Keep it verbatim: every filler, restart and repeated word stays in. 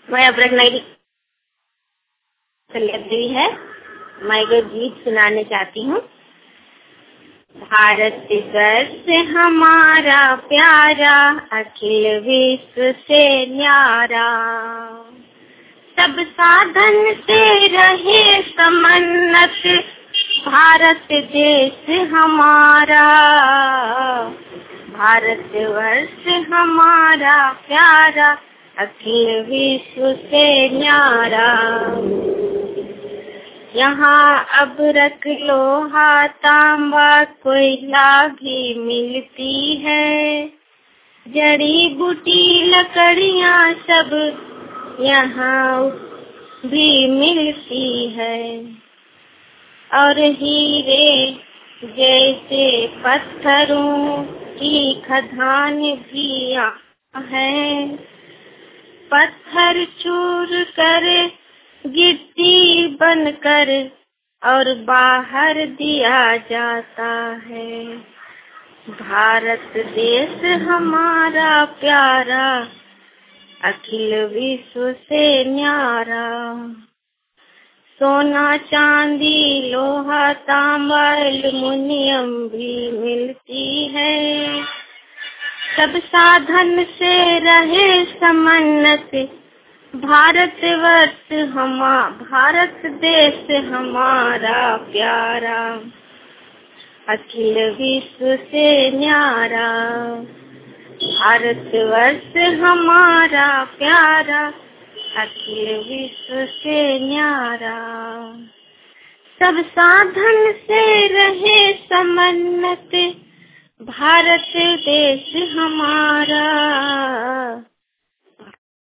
मैं अब रत्नागिरी देवी है। मैं एक गीत सुनाने चाहती हूँ। भारत वर्ष हमारा प्यारा, अखिल विश्व से न्यारा, सब साधन से रहे समन्नत, भारत देश हमारा। भारत वर्ष हमारा प्यारा, अखिल विश्व से न्यारा। यहाँ अब रख लोहा तांबा कोयला भी मिलती है, जड़ी बूटी लकड़ियाँ सब यहाँ भी मिलती है, और हीरे जैसे पत्थरों की खदान भी यहाँ है। पत्थर चूर कर गिट्टी बनकर और बाहर दिया जाता है। भारत देश हमारा प्यारा, अखिल विश्व से न्यारा। सोना चांदी लोहा तांबा एल्युमिनियम भी मिलती है, सब साधन से रहे समन्नत, भारत वर्ष हमा भारत देश हमारा प्यारा, अखिल विश्व से न्यारा। भारत वर्ष हमारा प्यारा, अखिल विश्व से न्यारा, सब साधन से रहे समन्नत, भारत देश हमारा।